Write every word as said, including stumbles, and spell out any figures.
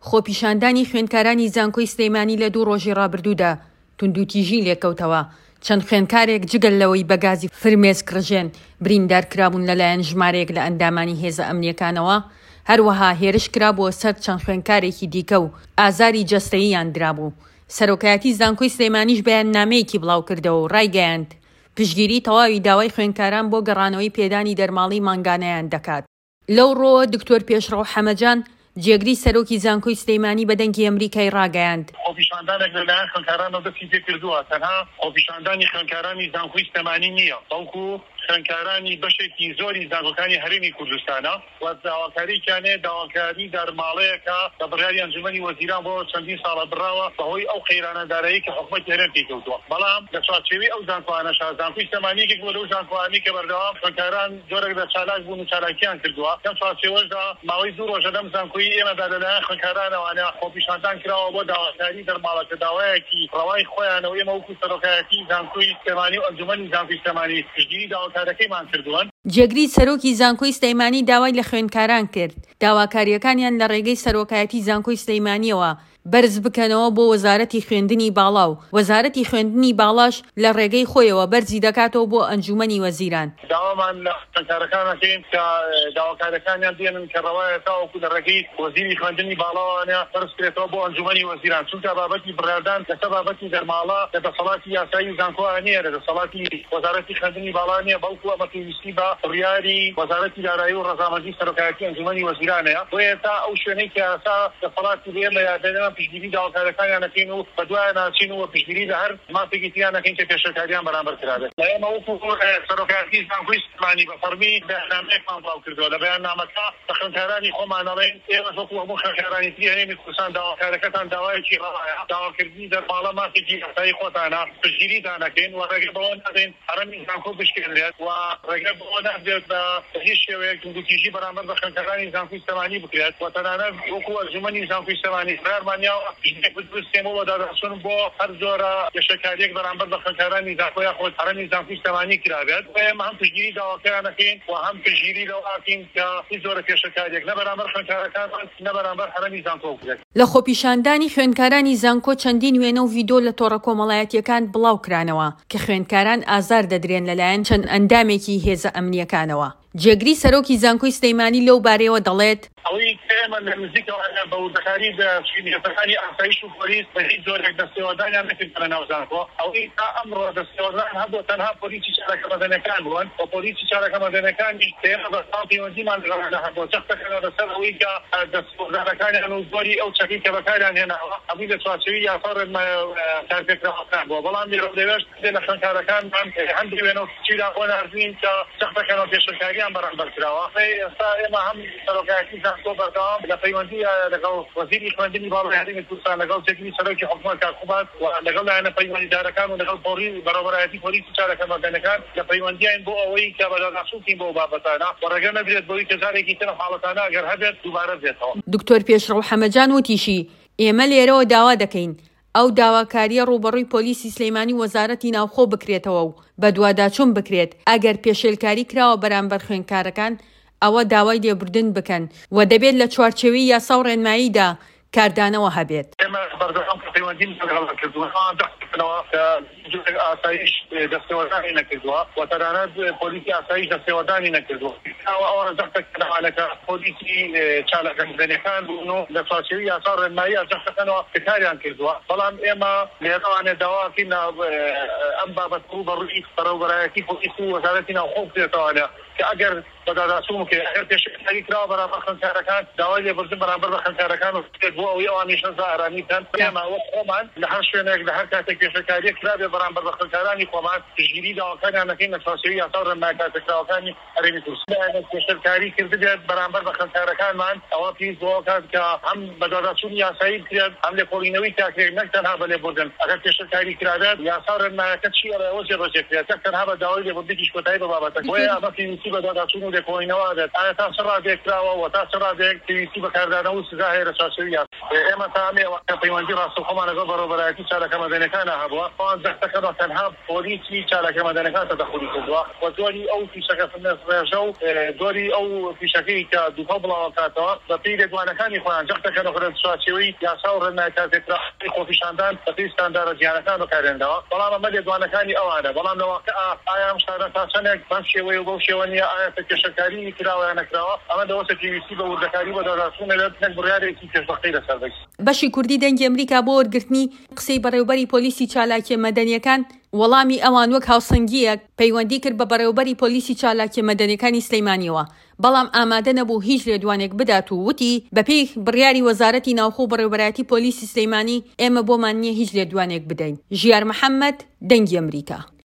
خۆپیشاندانی خوێندکارانی زانکۆی سلەیمانی لە دوو ڕۆژی ڕابردوودا توندوتیژی لێکەوتەوە. چەند خوێندکارێک جگەل لەوەی بەگازی فرمێسک ڕژێن بریندار کرابوون لەلایەن ژمارەیەک لە ئەندامانی هێزە ئەمنیەکانەوە، هەروەها هێرش کرابووە سەر چەند خوێندکارێکی دیکە و ئازاری جەستەییان درابوو. سەرۆکایەتی زانکۆی سلەیمانیش بەیاننامەیەکی بڵاو کردەوە و ڕایگەیاند پشتگیری تەواوی داوای خوێندکاران بۆ گەڕانەوەی پێدانی دەرماڵی مانگانەیان دەکات. لەو ڕۆوە دکتۆر پێشڕەو حەمەجان جێگری سەرۆکی زانکۆی سلەیمانی بەدەنگی ئەمریکای ڕاگەیاند. خۆپیشاندانێک لەلایەن خوێندکارانەوە دەستی پێ کردووە، تەنها خۆپیشاندانی خوێندکارانی زانکۆی سلەیمانی نییە، بەڵکو خوێندکارانی بەشێکی زۆری زانکۆکانی هەرێمی کوردستانە و داواکارییانێ داواکاری دەرماڵەیەکە لە بڕیاری ئەنجومەنی وەزیران بۆ چەندین ساڵە بڕاوە بەهۆی ئەو قەیرانەدارایی کە حکومەتی هەرێم پێکەوتووە. بەڵام لە چوارچێوەی ئەو زانکۆانەشا زانکۆی سلەیمانیەکێک بووە لەو زانکۆانی کە بەردەوام خوێندکاران زۆرێک لە چالاک بوون و چالاکیان کردووە. لەم چوارچێوەشدا ماوەی دوو ڕۆژە لەم زانکۆی ئێمەدا لەلایەن خوێندکارانەوەیان خۆپیشاندان کراوە بۆ داواکاری دەرماڵەکە داوایەکی ڕەوای خۆیانەوە ئێمە وەکو سەرۆکایەتی زانکۆی سلەیمانی و ئەنجومەنی زانکۆی سلەیمانی پشتگیری داواکارەکەیمان کردووە. جێگری سەرۆکی زانکۆی سلەیمانی داوای لە خوێندکاران کرد داواکاریەکانیان لە ڕێگەی سەرۆکایەتی زانکۆی سلەیمانیەوە بەرز بکەنەوە بۆ وەزارەتی خوێندنی باڵا و وەزارەتی خوێندنی باڵاش لە ڕێگەی خۆیەوە بەرزی دەکاتەوە بۆ ئەنجومەنی وەزیران. داوامان لە خوێندکارەکانەکەین کە داواکاریەکانیان دێنن کە ڕەوایە تاوەکو لە ڕێگەی وەزیری خوێندنی باڵاوانە بەرز بکرێتەوە بۆ ئەنجومەنی وەزیران، چونکە بابەتی بڕاردان لەسەر بابەتی دەرماڵە لە دەسەڵاتی یاسایی زانکۆ نییە، لە دەسەڵاتی وەزارەتی خوێندنی باڵا نییە، بەڵکو ئەمە پێویستی بە بڕیاری وەزارەتی دارایی و ڕەزامەندی سەرۆکایەتی ئەنجومەنی وەزیرانەیە. بۆیە تا ئەو شوێنەی کە ئاسا دەسەڵاتی بێ لە یادێنەوە پشتگیری داواکاریەکانیان نەکەین و بەدوایە ناچین و پشتگیری لە هەر مافێکی تریان نەکەین کە پێشەکاریان بەرامبەر کرابێت. لە ئێمە وەکو سەرۆکایەتی زانکۆی سلەیمانی بە فەرمی بەیاننامەیەکمان بڵاو کردووە. لە بەیاننامەکە بە خوێندکارانی خۆمان ئەڵێن ئێمە وەکو هەموو خوێندکارانی تری هەرێمی کوردستان داواکاریەکەتان داوایەکی ڕەوایە داواکردنی دەرماڵە مافێکی یاسایی خۆتانە پشتگیریتان نەکەین و ڕێگە بەوە نادەین هەرەمی زانکۆ بشکێنرێت و ڕێگە بەوە نادرێت بە هیچ شێوەیەک توندوتیژی بەرامبەر بە خوێندکارانی زانکۆی سلەیمانی بکرێت و تەنانەت وەکو ئەنجومەنی زانکۆی سلەیمانی قەرارمانیاوە بستێمەوە دادەچوون بۆ هەر جۆرە گەشتەکاریەک بەرامبەر بە خوێندکارانی زانکۆ یاخود هەرەمی زانکۆی سلەیمانی کرابێت. ئێمە هەم پشتگیری داواکاریان نەکەین و هەم پشتگیری لەو ئاکەین کە هیچ جۆرە پێشەکاریەک نە بەرامبەر خوێندکارەکانمان نە بەرامبەر هەرەمی زانکۆ بکرێت. لە خۆپیشاندانی خوێندکارانی زانکۆ چەندین وێنە و ڤیدۆ لە تۆڕە کۆمەڵایەتیەکان بڵاو کرانەوە کە خوێندکاران ئازار دەدرێن لەلایەن چەند ئەندامێکی هێزە ئەمنیەکانەوە. جێگری سەرۆکی زانکۆی سلەیمانی لەو بارەیەوە دەڵێت ئەوەی ئێمە لە نزیکەوە بە وردەکاری شوێنەکانی ئاسایش و پۆلیس بە هیچ جۆرێک دەستێوەدانیان نەکردن لە ناو زانکۆ. ئەوەی تا ئەمڕۆ دەستێوەدان هەبوو تەنها پۆلیسی چارەکە مەدەنیەکان بوون و پۆلیسی چارەکە مەدەنیەکانیش ئێمە بە ساڵ پەیوەندیمان لەگەڵیان هەبوو چەقەکەنەوە لەسەر ئەوەی کە دەستێوەدانەکانیان و زۆری ئەو چەکی کە بەکاریان هێناوە هەمووی لە چوارچێوەی یاسا کارپێکراوەکان بووە. بەڵام لێرە دەوێت لە خوێندکارەکانمان هەندێک وێنە و چیدا بۆ نازین کە چەقەکەنەوە پێشەکاریان بەرامبەر کراوە. ئێستا ئێمە هەم سەرۆکایەتی زانکۆ بەردەوام لە پەیوەندی لەگەڵ وەزیری خوێندنی باڵای هەرێمی کوردستان لەگەڵ جێگری سەرۆکی حکوومەت کاکوبات و لەگەڵ لایەنە پەیوەندیدارەکان و لەگەڵ پۆلیس بەڕێوەبەرایەتی پۆلیسی چارەکە مەدەنیەکان لە پەیوەندیان بۆ ئەوەی کە بەدادەچووکین بۆ بابەتانە و ڕێگە نەبرێت بۆی کە جارێکی تر حاڵەتانە ئەگەر هەبێت دووبارە بێتەوە. دکتۆر پێشڕەو حەمەجان وتیشی ئێمە لێرەوە داوا دەکەین ئەو داواکاریە ڕوبەڕووی پۆلیسی سلەیمانی وەزارەتی ناوخۆ بکرێتەوە و بە دوواداچوون بکرێت. ئەگەر پێشێلکاری کراوە بەرامبەر خوێندکارەکان ئەوە داوای لێبوردن بکەن و دەبێت لە چوارچێوەی یاسا و ڕێنماییدا کاردانەوە هەبێت. ئێمە بەردەوام پەیوەندی لەگەڵ کردووە دەستکردنەوە کە ئاسایش دەستێوەدانی نەکردووە و تەنانەت پۆلیسی ئاسایش دەستێوەدانی نەکردووە. ئەوە دەستکردنەوەکە پۆلیسی چالاکە مەدەنیەکان بوون و لە چوارچێوەی یاسا و ڕێنمایی دەستکردنەوە کاریان کردووە. بەڵام ئێمە لێرەوانێ داواکەین ئەم بابەت ڕوبەڕووی بەڕێوەبەرایەتی پۆلیس و وەزارەتی ناوخۆ بکرێتەوە کە ئەگەر بەداداچوون کە ئەگەر پێشەکاری کراوە بەرامبەر خوێندکارەکان داوای لێبوردن بەرامبەر بە خوێندکارەکان و بۆ ئەوەی ئەوانیش ئارانی بکەن. ئێمە وەک خۆمان لە هەر شوێنێک لە هەر کاتێک پێشەکاریەک کرابێ بەرامبەر بە خوێندکارانی خۆمان پشتگیری داواکاریان نەکەین لە چوارچێوەی یاسا و ڕێنمایی کارپێکراوەکانی هەرێمی کوردستان. پێشەکاری کردبێت بەرامبەر بە خوێندکارەکانمان ئەوە پێویست بۆ کات کە هەم بەداداچوون یاسایی بکرێت هەم لێکۆڵینەوەی تاکرێت نەک تەنها بە لێبوردن. ئەگەر پێشەکاری کرابێت یاسا و ڕێنماییەکە چی ئەوە جێبەجێ بکرێت تەنها بە داوای لێبوردنی کۆتایی بە بابەتەکە. بۆیە ئەمە پێویستی پێویستی بە داداچوون و لێکۆڵینەوە دێت ئایا تا چ ڕادێکراوە و تا چ ڕادێک پێویستی بەکاردانەوە و سزا هەیە لە چارچەوەی ئێمە تا ئەمێوە پەیوەندی ڕاستەوخۆمان لەگەڵ بەڕێوەبەرایەتی چارەکە مەدەنیەکانە هەبووە ئەوان دەستەکەەوە تەنها پۆلیسی چارەکە مەدەنیەکان تەدەخولی کردووە و دووەری ئەو فیشەکە ڕێژە و دووەری ئەو فیشەکەی کە دووپە بڵاو کاتەوە بە پێی لێدوانەکانی خۆیان جەختەکە لەخۆرە چارچەوەی یاسا و ڕێنمایەکاتێکراوەی خۆپیشاندان بە پێی ستاندارە جیهانەکان بەکارهێنراوە بەڵام ئەمە لێدوانەکانی ئەوانە بەڵام لەواقع ئایا ئەم شتانە تا چەندێک بەم شێوەیە و بەو شێوە نیە ئایا پێکێشەکاری کراوە یان نەکراوە ئەمە دەوەستە پێویستی بە وردەکاری بە داداچوون لەبێت نەک بڕیارێکی پێشبەختەی لەسەر بێت. بەشی کوردی دەنگی ئەمریکا بۆ وەرگرتنی قسەی بەڕێوەبەری پۆلیسی چالاکیە مەدەنیەکان وەڵامی ئەوان وەک هاوسەنگیە پەیوەندی کرد بە بەڕێوەبەری پۆلیسی چالاکیە مەدەنیەکانی سلەیمانیەوە بەڵام ئامادە نەبوو هیچ لێدوانێک بدات و وتی بەپێی بڕیاری وەزارەتی ناوخۆ بەڕێوەبەرایەتی پۆلیسی سلەیمانی ئێمە بۆمان نییە هیچ لێدوانێک بدەین. ژیار محەممەد، دەنگی ئەمریکا.